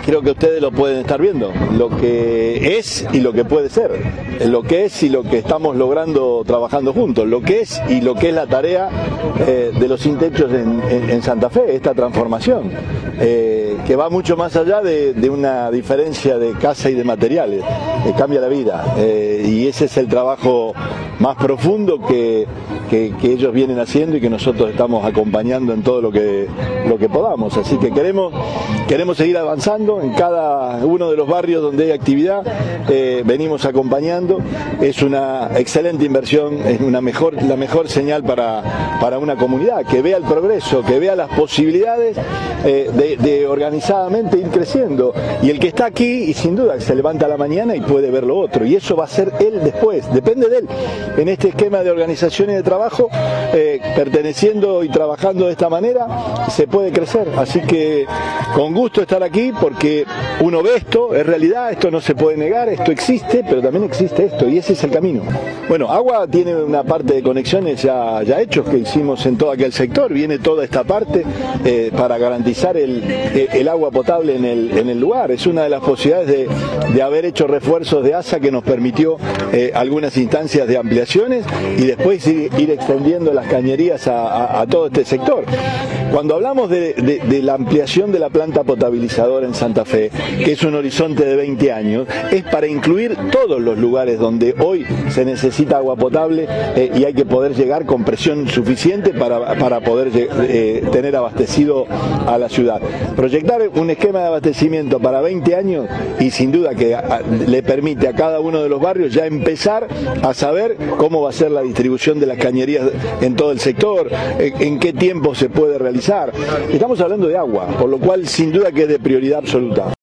creo que ustedes lo pueden estar viendo, lo que es y lo que puede ser, lo que es y lo que estamos logrando trabajando juntos, lo que es y lo que es la tarea de los sin techos en Santa Fe, esta transformación, que va mucho más allá de una diferencia de casa y de materiales, cambia la vida, y ese es el trabajo más profundo que ellos vienen haciendo y que nosotros estamos acompañando en todo lo que podamos. Así que queremos seguir avanzando en cada uno de los barrios donde hay actividad, venimos acompañando, es una excelente inversión, es la mejor señal para una comunidad, que vea el progreso, que vea las posibilidades de organizadamente ir creciendo, y el que está aquí y sin duda se levanta a la mañana y puede ver lo otro, y eso va a ser él después, depende de él, en este esquema de organización y de trabajo, perteneciendo y trabajando de esta manera, se puede crecer. Así que con gusto estar aquí, porque uno ve esto, es realidad, esto no se puede negar, esto existe, pero también existe esto, y ese es el camino. Bueno, Agua tiene una parte de conexiones ya hechos que hicimos en todo aquel sector, viene toda esta parte para garantizar el agua potable en el lugar. Es una de las posibilidades de haber hecho refuerzos de ASA que nos permitió algunas instancias de ampliaciones y después ir extendiendo las cañerías a todo este sector. Cuando hablamos de la ampliación de la planta potabilizadora en Santa Fe, que es un horizonte de 20 años, es para incluir todos los lugares donde hoy se necesita agua potable y hay que poder llegar con presión suficiente para poder tener abastecido a la ciudad. Proyectar un esquema de abastecimiento para 20 años y sin duda que le permite a cada uno de los barrios ya empezar a saber cómo va a ser la distribución de las cañerías en todo el sector, en qué tiempo se puede realizar. Estamos hablando de agua, por lo cual sin duda que es de prioridad absoluta.